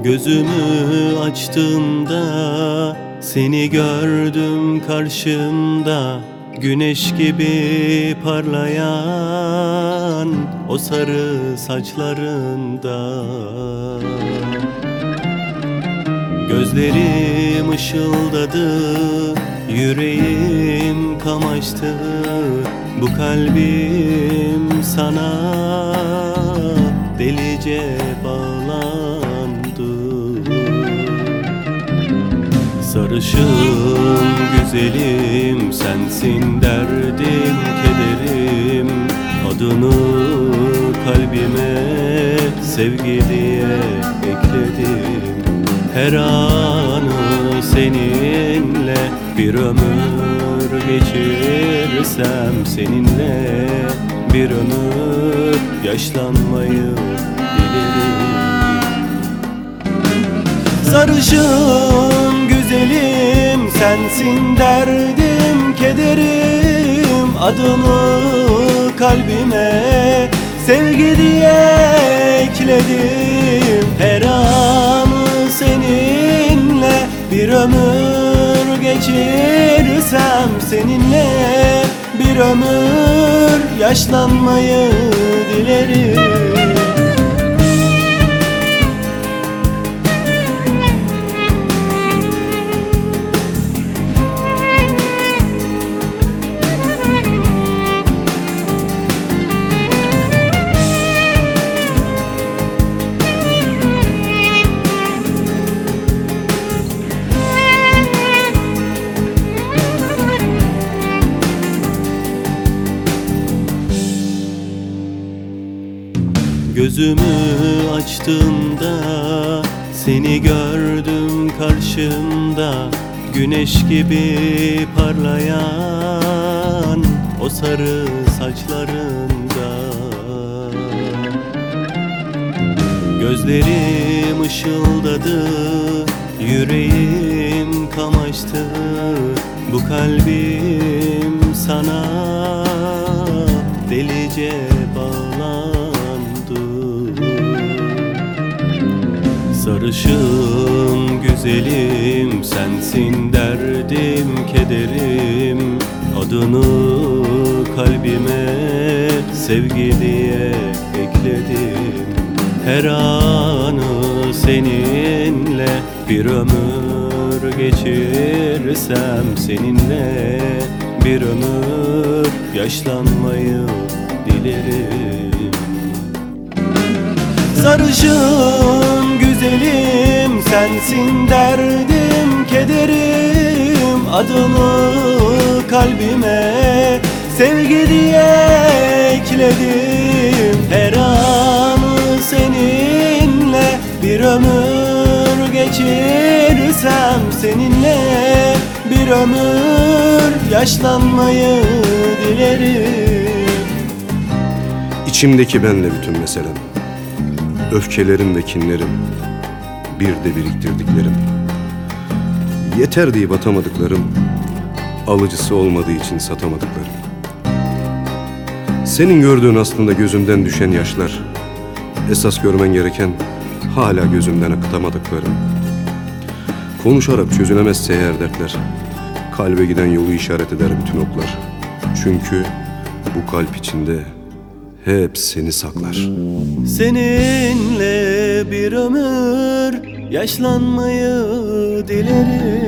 Gözümü açtığımda seni gördüm karşımda, güneş gibi parlayan o sarı saçlarında. Gözlerim ışıldadı, yüreğim kamaştı, bu kalbim sana delice bağlandı. Sarışın güzelim sensin, derdim kederim, adını kalbime sevgi diye ekledim. Her anı seninle bir ömür geçirsem, seninle bir ömür yaşlanmayı dilerim. Sarışın güzelim sensin, derdim kederim, adını kalbime sevgi diye ekledim. Her anı seninle bir ömür geçirsem, seninle bir ömür yaşlanmayı dilerim. Gözümü açtığımda seni gördüm karşımda, güneş gibi parlayan o sarı saçlarında. Gözlerim ışıldadı, yüreğim kamaştı, bu kalbim sana delice bağlandı. Sarışın güzelim sensin, derdim kederim, adını kalbime sevgi diye ekledim. Her anı seninle bir ömür geçirsem, seninle bir ömür yaşlanmayı dilerim. Sarışın güzelim sensin, derdim kederim, adını kalbime sevgi diye ekledim. Her anı seninle bir ömür geçirsem, seninle bir ömür yaşlanmayı dilerim. İçimdeki benle bütün meselem, öfkelerim ve kinlerim, bir de biriktirdiklerim. Yeter deyip atamadıklarım, alıcısı olmadığı için satamadıklarım. Senin gördüğün aslında gözümden düşen yaşlar, esas görmen gereken hala gözümden akıtamadıklarım. Konuşarak çözülemezse eğer dertler, kalbe giden yolu işaret eder bütün oklar. Çünkü bu kalp içinde hep seni saklar. Seninle bir ömür yaşlanmayı dilerim.